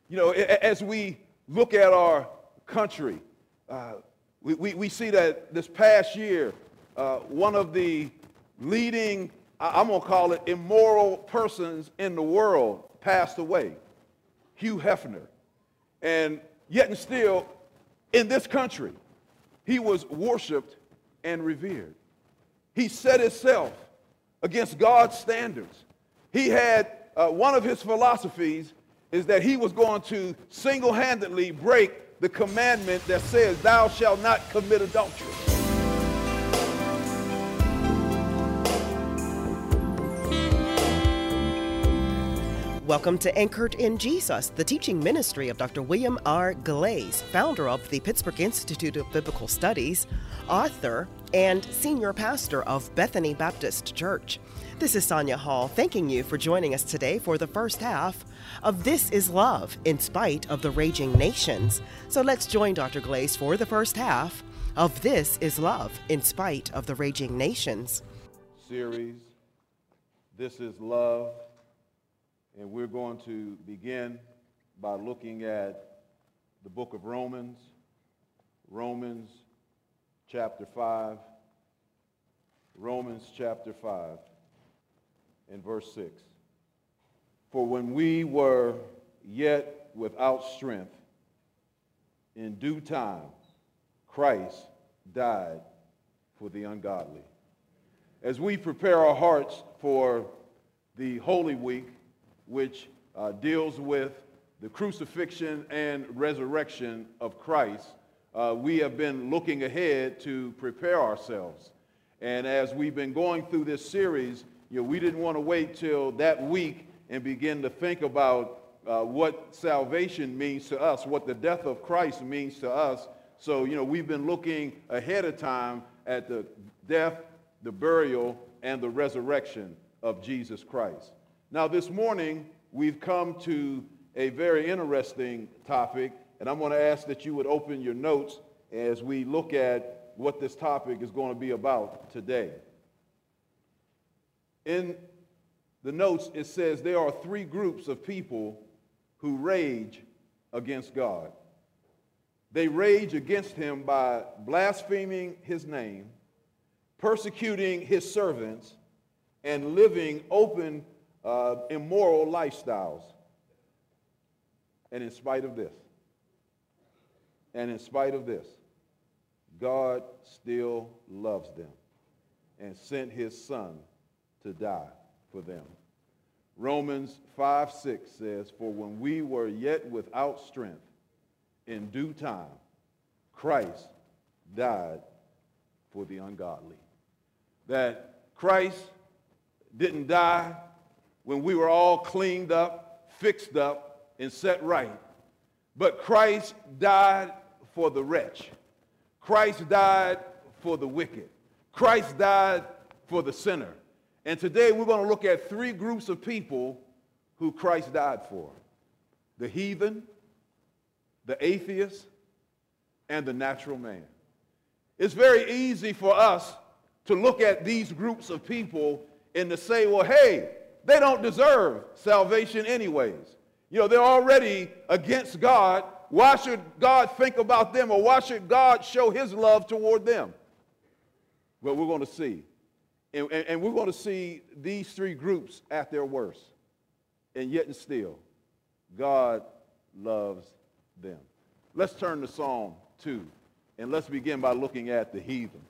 You know, as we look at our country, we see that this past year, one of the leading, I'm going to call it immoral persons in the world passed away, Hugh Hefner. And yet and still, in this country, he was worshiped and revered. He set himself against God's standards. He had one of his philosophies is that he was going to single-handedly break the commandment that says, thou shalt not commit adultery. Welcome to Anchored in Jesus, the teaching ministry of Dr. William R. Glaze, founder of the Pittsburgh Institute of Biblical Studies, author, and senior pastor of Bethany Baptist Church. This is Sonia Hall, thanking you for joining us today for the first half of This is Love, in spite of the raging nations. So let's join Dr. Glaze for the first half of This is Love, in spite of the raging nations. Series, This is Love. And we're going to begin by looking at the book of Romans chapter 5, Romans chapter 5 and verse 6. For when we were yet without strength, in due time, Christ died for the ungodly. As we prepare our hearts for the Holy Week, which deals with the crucifixion and resurrection of Christ, we have been looking ahead to prepare ourselves. And as we've been going through this series, we didn't want to wait till that week and begin to think about what salvation means to us, what the death of Christ means to us. So, we've been looking ahead of time at the death, the burial, and the resurrection of Jesus Christ. Now, this morning, we've come to a very interesting topic, and I'm going to ask that you would open your notes as we look at what this topic is going to be about today. In the notes, it says there are three groups of people who rage against God. They rage against him by blaspheming his name, persecuting his servants, and living open immoral lifestyles. And in spite of this, God still loves them and sent his son to die for them. Romans 5:6 says, for when we were yet without strength, in due time, Christ died for the ungodly. That Christ didn't die when we were all cleaned up, fixed up, and set right. But Christ died for the wretch. Christ died for the wicked. Christ died for the sinner. And today we're going to look at three groups of people who Christ died for. The heathen, the atheist, and the natural man. It's very easy for us to look at these groups of people and to say, well, hey, they don't deserve salvation anyways. They're already against God. Why should God think about them, or why should God show his love toward them? Well, we're going to see. And we're going to see these three groups at their worst. And yet and still, God loves them. Let's turn to Psalm 2, and let's begin by looking at the heathen.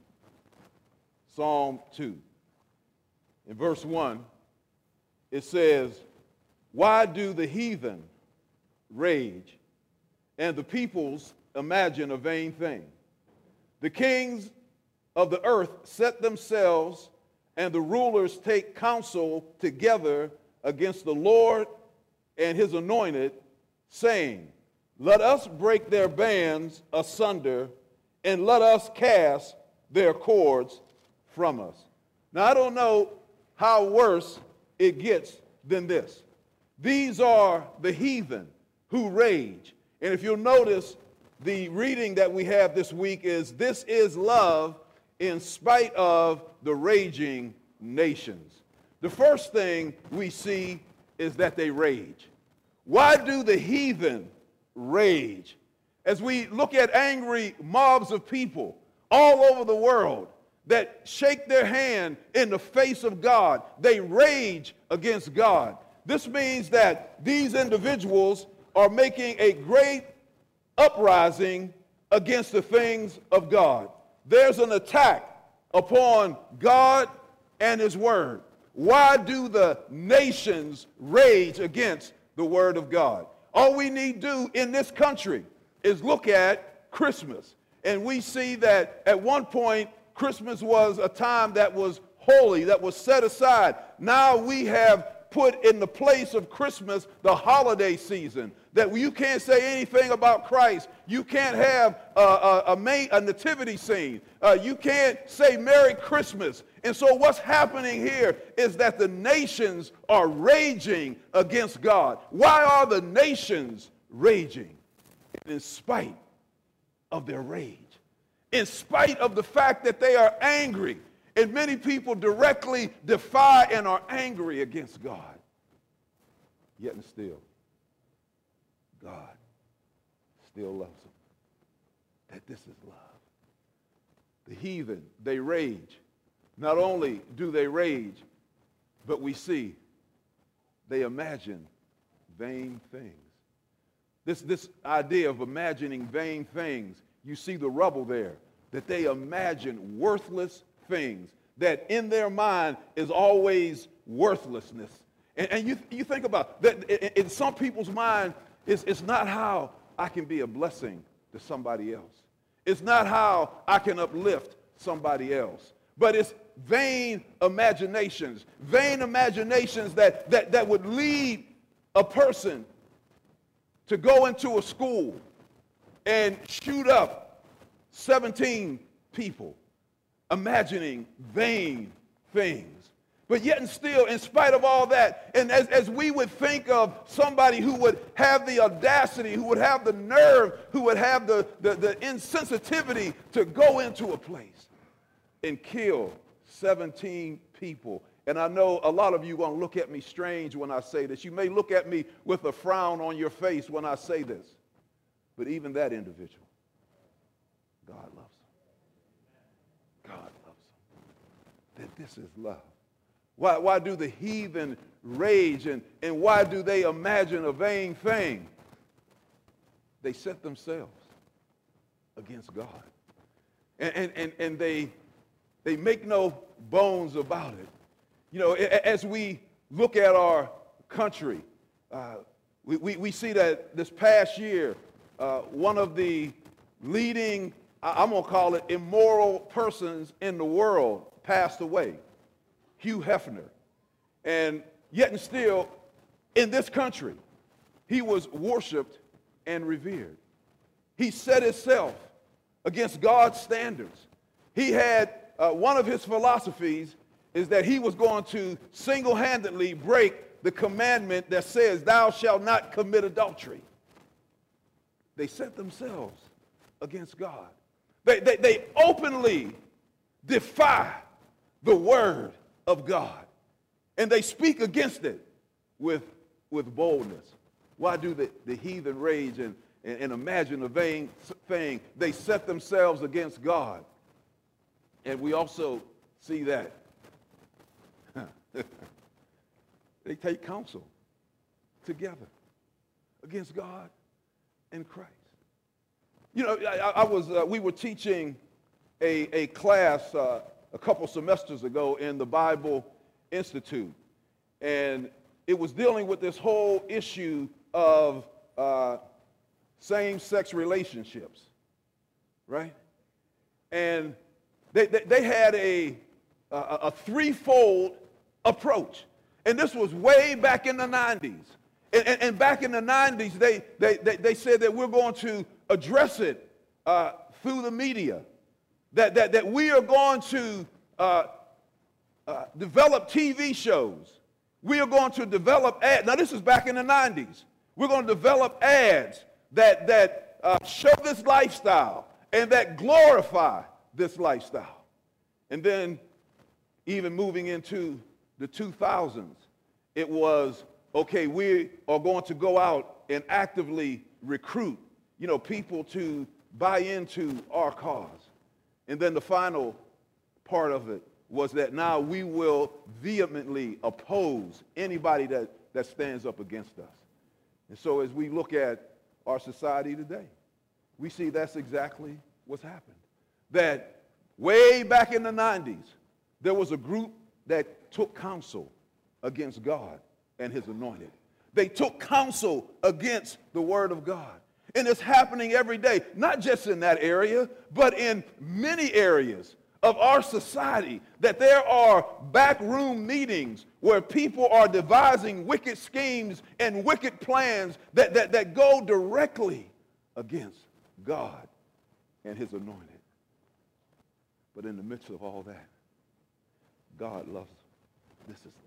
Psalm 2. In verse 1, it says, why do the heathen rage, and the peoples imagine a vain thing? The kings of the earth set themselves, and the rulers take counsel together against the Lord and his anointed, saying, let us break their bands asunder, and let us cast their cords from us. Now, I don't know how worse it gets than this. These are the heathen who rage. And if you'll notice, the reading that we have this week is, this is love in spite of the raging nations. The first thing we see is that they rage. Why do the heathen rage? As we look at angry mobs of people all over the world that shake their hand in the face of God, they rage against God. This means that these individuals are making a great uprising against the things of God. There's an attack upon God and his word. Why do the nations rage against the word of God? All we need to do in this country is look at Christmas. And we see that at one point, Christmas was a time that was holy, that was set aside. Now we have put in the place of Christmas the holiday season, that you can't say anything about Christ. You can't have a nativity scene. You can't say Merry Christmas. And so what's happening here is that the nations are raging against God. Why are the nations raging? In spite of their rage, in spite of the fact that they are angry, and many people directly defy and are angry against God. Yet and still, God still loves them. That this is love. The heathen, they rage. Not only do they rage, but we see they imagine vain things. This idea of imagining vain things, you see the rubble there, that they imagine worthless things, that in their mind is always worthlessness. And you think about that in some people's mind, it's not how I can be a blessing to somebody else. It's not how I can uplift somebody else. But it's vain imaginations that would lead a person to go into a school and shoot up 17 people, imagining vain things. But yet and still, in spite of all that, and as we would think of somebody who would have the audacity, who would have the nerve, who would have the insensitivity to go into a place and kill 17 people. And I know a lot of you are going to look at me strange when I say this. You may look at me with a frown on your face when I say this. But even that individual, God loves him. God loves him. That this is love. Why do the heathen rage and why do they imagine a vain thing? They set themselves against God. And they make no bones about it. You know, as we look at our country, we see that this past year, one of the leading, I'm going to call it immoral persons in the world passed away, Hugh Hefner. And yet and still, in this country, he was worshiped and revered. He set himself against God's standards. He had one of his philosophies is that he was going to single-handedly break the commandment that says, thou shalt not commit adultery. They set themselves against God. They openly defy the word of God. And they speak against it with boldness. Why do the heathen rage and imagine a vain thing? They set themselves against God. And we also see that they take counsel together against God and Christ. You know, we were teaching a class a couple semesters ago in the Bible Institute, and it was dealing with this whole issue of same-sex relationships, right? And they had a threefold approach. And this was way back in the 90s. And back in the 90s, they said that we're going to address it through the media, that we are going to develop TV shows. We are going to develop ads. Now, this is back in the 90s. We're going to develop ads that show this lifestyle and that glorify this lifestyle. And then even moving into the 2000s, it was okay, we are going to go out and actively recruit, people to buy into our cause. And then the final part of it was that now we will vehemently oppose anybody that stands up against us. And so as we look at our society today, we see that's exactly what's happened. That way back in the 90s, there was a group that took counsel against God and his anointed. They took counsel against the word of God. And it's happening every day, not just in that area, but in many areas of our society, that there are backroom meetings where people are devising wicked schemes and wicked plans that go directly against God and his anointed. But in the midst of all that, God loves them. This is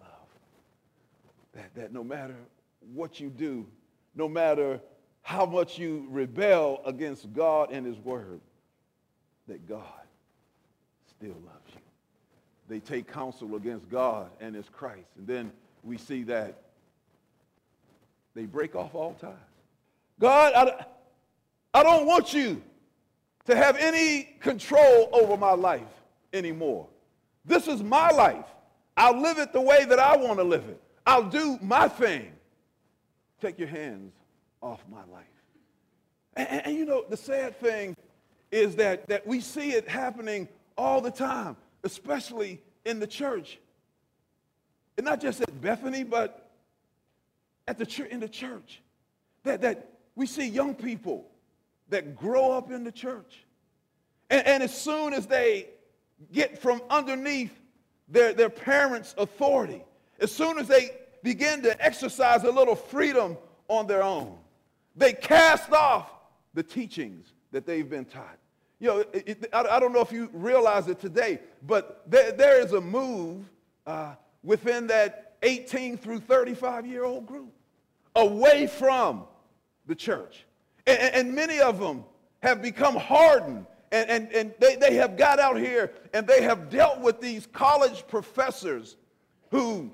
love. That no matter what you do, no matter how much you rebel against God and his word, that God still loves you. They take counsel against God and his Christ. And then we see that they break off all ties. God, I don't want you to have any control over my life anymore. This is my life. I'll live it the way that I want to live it. I'll do my thing. Take your hands off my life. And the sad thing is that we see it happening all the time, especially in the church. And not just at Bethany, but in the church. That we see young people that grow up in the church. And as soon as they get from underneath their parents' authority, as soon as they begin to exercise a little freedom on their own, they cast off the teachings that they've been taught. I don't know if you realize it today, but there is a move within that 18 through 35-year-old group away from the church. And many of them have become hardened, and they have got out here and they have dealt with these college professors who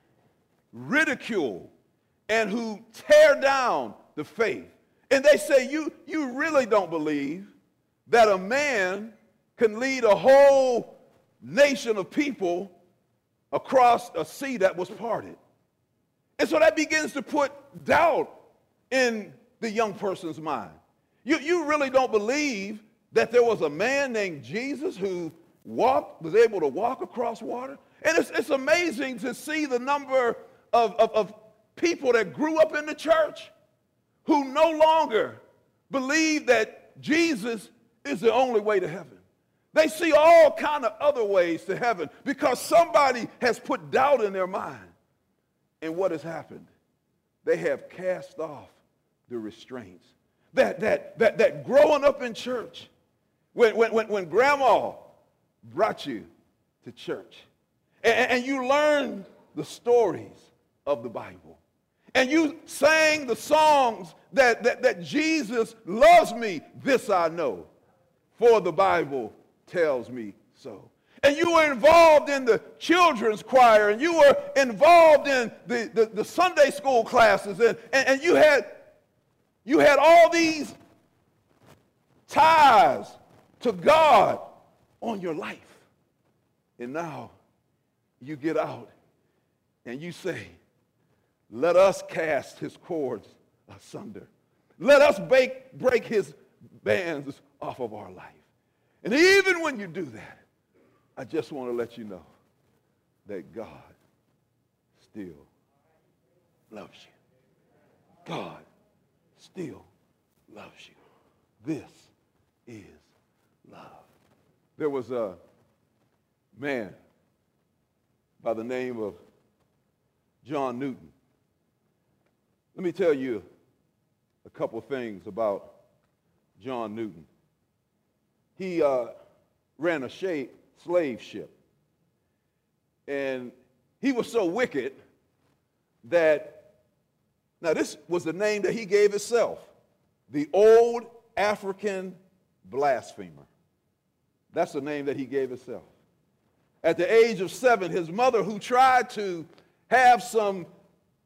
ridicule and who tear down the faith. And they say, you really don't believe that a man can lead a whole nation of people across a sea that was parted. And so that begins to put doubt in the young person's mind. You really don't believe that there was a man named Jesus who was able to walk across water? And it's amazing to see the number of people that grew up in the church who no longer believe that Jesus is the only way to heaven. They see all kind of other ways to heaven because somebody has put doubt in their mind. And what has happened? They have cast off the restraints. That growing up in church, when grandma brought you to church and you learned the stories of the Bible, and you sang the songs that Jesus loves me, this I know, for the Bible tells me so. And you were involved in the children's choir, and you were involved in the Sunday school classes, and you had all these ties to God on your life. And now you get out and you say, let us cast his cords asunder. Let us break his bands off of our life. And even when you do that, I just want to let you know that God still loves you. God still loves you. This is love. There was a man by the name of John Newton. Let me tell you a couple things about John Newton. He ran a slave ship. And he was so wicked that, now this was the name that he gave himself, the Old African Blasphemer. That's the name that he gave himself. At the age of 7, his mother, who tried to have some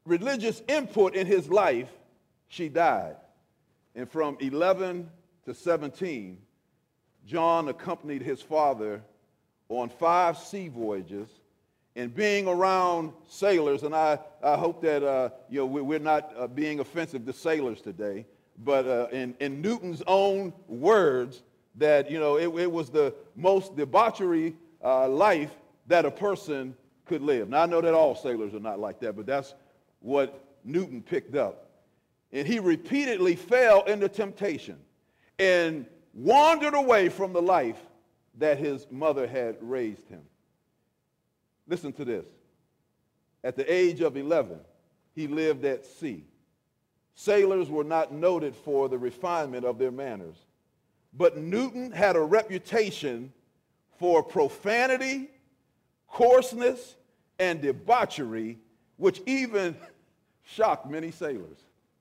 religious input in his life, she died. And from 11 to 17, John accompanied his father on 5 sea voyages, and being around sailors, and I hope that we're not being offensive to sailors today, but in Newton's own words, that it was the most debauchery life that a person could live. Now I know that all sailors are not like that, but that's what Newton picked up. And he repeatedly fell into temptation and wandered away from the life that his mother had raised him. Listen to this. At the age of 11, he lived at sea. Sailors were not noted for the refinement of their manners, but Newton had a reputation for profanity, coarseness, and debauchery, which even shocked many sailors.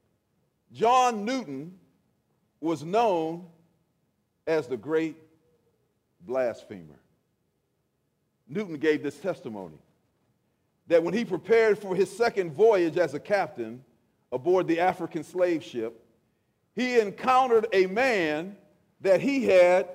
John Newton was known as the great blasphemer. Newton gave this testimony that when he prepared for his second voyage as a captain aboard the African slave ship, he encountered a man that he had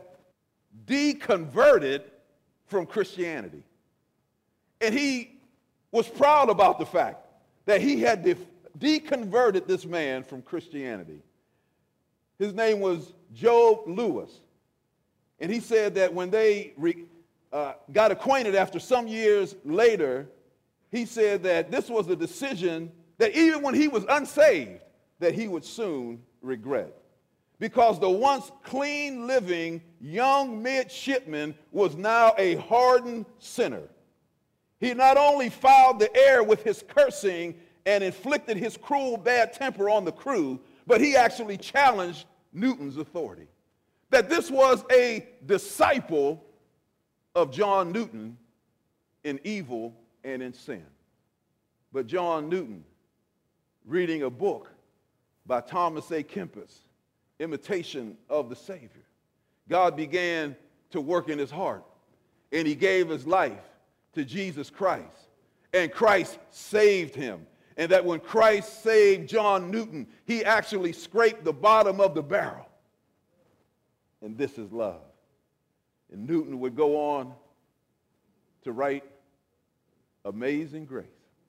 deconverted from Christianity. And he was proud about the fact that he had deconverted this man from Christianity. His name was Job Lewis. And he said that when they got acquainted after some years later, he said that this was a decision that even when he was unsaved, that he would soon regret. Because the once clean living young midshipman was now a hardened sinner. He not only fouled the air with his cursing and inflicted his cruel bad temper on the crew, but he actually challenged Newton's authority. That this was a disciple of John Newton in evil and in sin. But John Newton, reading a book by Thomas A. Kempis, Imitation of the Savior, God began to work in his heart, and he gave his life to Jesus Christ, and Christ saved him. And that when Christ saved John Newton, he actually scraped the bottom of the barrel. And this is love. And Newton would go on to write, Amazing Grace,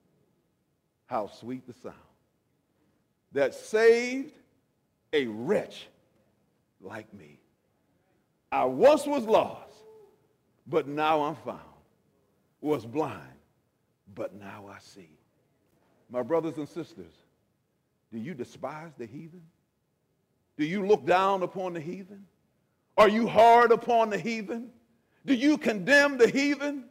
how sweet the sound that saved a wretch like me. I once was lost, but now I'm found. Was blind, but now I see. My brothers and sisters, do you despise the heathen? Do you look down upon the heathen? Are you hard upon the heathen? Do you condemn the heathen?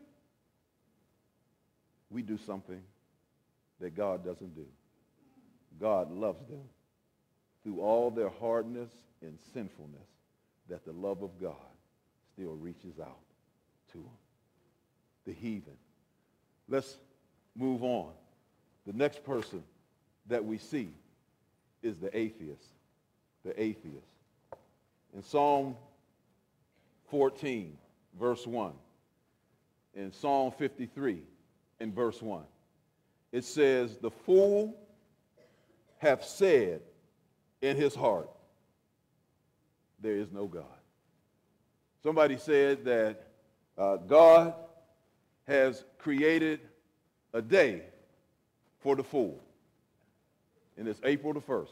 We do something that God doesn't do. God loves them through all their hardness and sinfulness, that the love of God still reaches out to them. The heathen. Let's move on. The next person that we see is the atheist. The atheist. In Psalm 14, verse 1, in Psalm 53, in verse 1, it says, the fool hath said in his heart, there is no God. Somebody said that God has created a day for the fool. And it's April the 1st.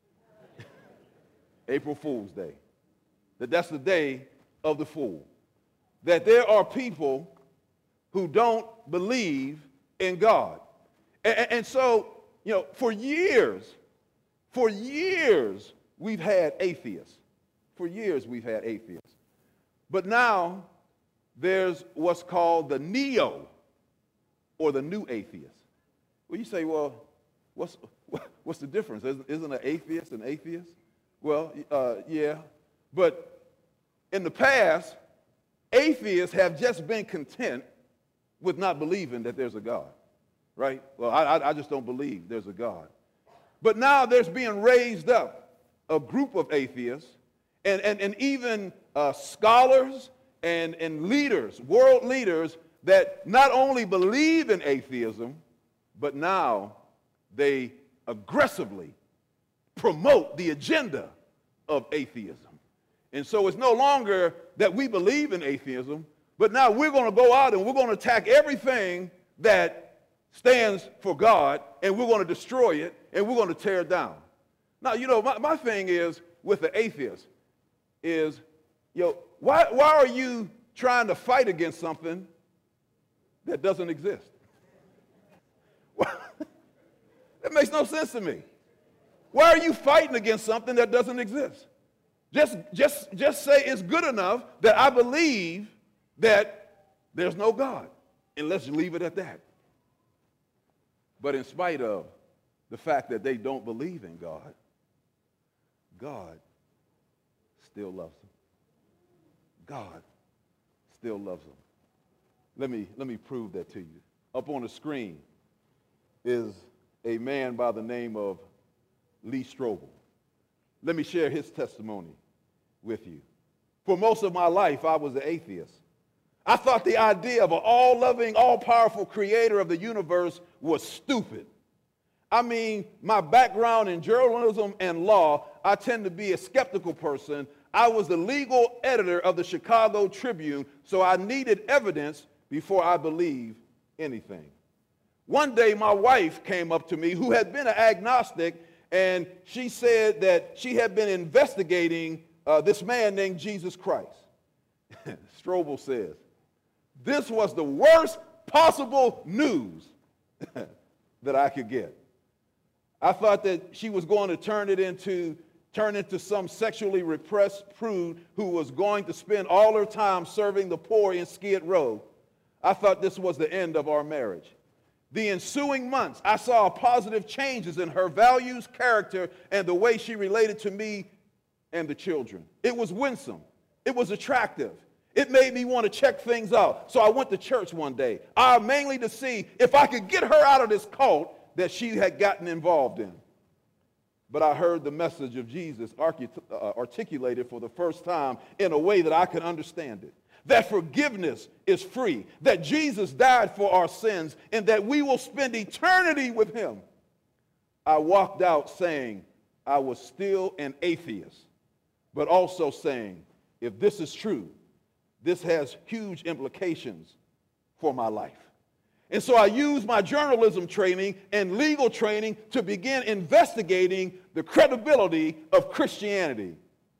April Fool's Day. That's the day of the fool. That there are people who don't believe in God. And so, for years, we've had atheists. For years, we've had atheists. But now, there's what's called the neo, or the new atheist. Well, you say, well, what's the difference? Isn't an atheist an atheist? Well, yeah. But in the past, atheists have just been content with not believing that there's a God, right? Well, I just don't believe there's a God. But now there's being raised up a group of atheists and even scholars and leaders, world leaders, that not only believe in atheism, but now they aggressively promote the agenda of atheism. And so it's no longer that we believe in atheism, but now we're going to go out and we're going to attack everything that stands for God, and we're going to destroy it, and we're going to tear it down. Now, my thing is with the atheist is, why are you trying to fight against something that doesn't exist? That makes no sense to me. Why are you fighting against something that doesn't exist? Just say it's good enough that I believe that there's no God, and let's leave it at that. But in spite of the fact that they don't believe in God, God still loves them. God still loves them. Let me prove that to you. Up on the screen is a man by the name of Lee Strobel. Let me share his testimony with you. For most of my life, I was an atheist. I thought the idea of an all-loving, all-powerful creator of the universe was stupid. I mean, my background in journalism and law, I tend to be a skeptical person. I was the legal editor of the Chicago Tribune, so I needed evidence before I believed anything. One day, my wife came up to me, who had been an agnostic, and she said that she had been investigating this man named Jesus Christ. Strobel says, this was the worst possible news that I could get. I thought that she was going to turn into some sexually repressed prude who was going to spend all her time serving the poor in Skid Row. I thought this was the end of our marriage. The ensuing months, I saw positive changes in her values, character, and the way she related to me and the children. It was winsome. It was attractive. It made me want to check things out. So I went to church one day, mainly to see if I could get her out of this cult that she had gotten involved in. But I heard the message of Jesus articulated for the first time in a way that I could understand it. That forgiveness is free, that Jesus died for our sins, and that we will spend eternity with him. I walked out saying I was still an atheist, but also saying, if this is true, this has huge implications for my life. And so I used my journalism training and legal training to begin investigating the credibility of Christianity.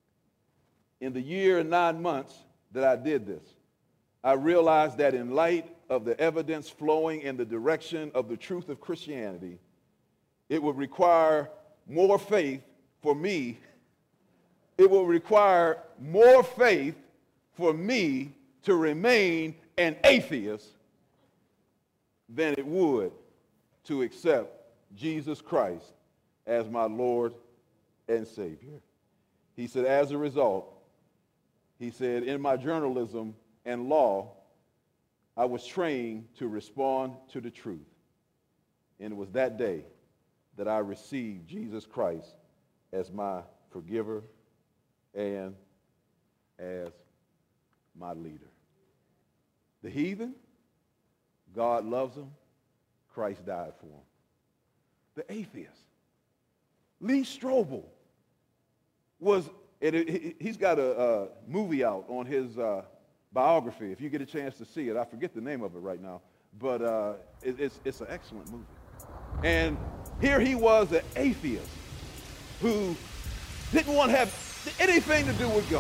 In the year and 9 months that I did this, I realized that in light of the evidence flowing in the direction of the truth of Christianity, it would require more faith for me. It will require more faith for me to remain an atheist than it would to accept Jesus Christ as my Lord and Savior. He said, as a result, he said, in my journalism and law, I was trained to respond to the truth. And it was that day that I received Jesus Christ as my forgiver and as my leader. The heathen, God loves them. Christ died for them. The atheist, Lee Strobel, he's got a movie out on his biography. If you get a chance to see it, I forget the name of it right now, but it's an excellent movie. And here he was, an atheist who didn't want to have anything to do with God.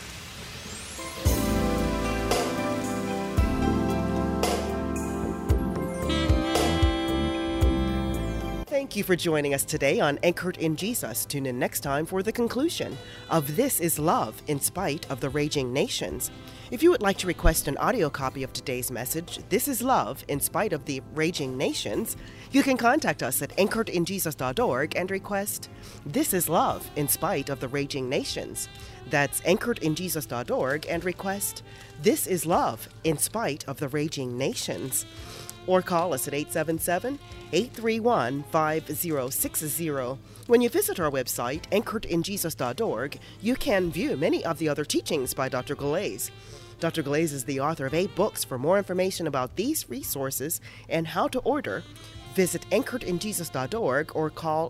Thank you for joining us today on Anchored in Jesus. Tune in next time for the conclusion of This is Love in Spite of the Raging Nations. If you would like to request an audio copy of today's message, This is Love in Spite of the Raging Nations, you can contact us at anchoredinjesus.org and request This is Love in Spite of the Raging Nations. That's anchoredinjesus.org and request This is Love in Spite of the Raging Nations. Or call us at 877-831-5060. When you visit our website, anchoredinjesus.org, you can view many of the other teachings by Dr. Galais. Dr. Galais is the author of 8 books. For more information about these resources and how to order, Visit anchoredinjesus.org or call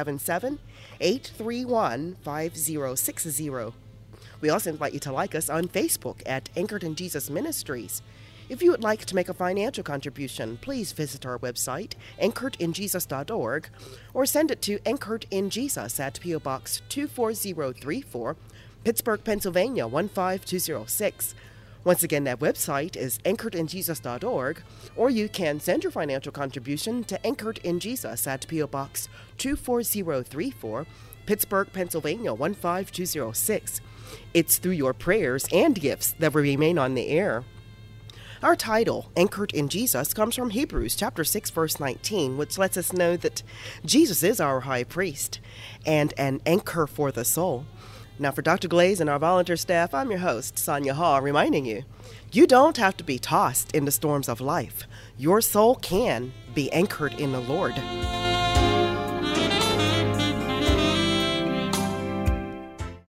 877-831-5060. We also invite you to like us on Facebook at Anchored in Jesus Ministries. If you would like to make a financial contribution, please visit our website, anchoredinjesus.org, or send it to Anchored in Jesus at P.O. Box 24034, Pittsburgh, Pennsylvania 15206. Once again, that website is anchoredinjesus.org, or you can send your financial contribution to Anchored in Jesus at P.O. Box 24034, Pittsburgh, Pennsylvania 15206. It's through your prayers and gifts that we remain on the air. Our title, Anchored in Jesus, comes from Hebrews chapter 6, verse 19, which lets us know that Jesus is our high priest and an anchor for the soul. Now, for Dr. Glaze and our volunteer staff, I'm your host, Sonia Hall, reminding you, you don't have to be tossed in the storms of life. Your soul can be anchored in the Lord.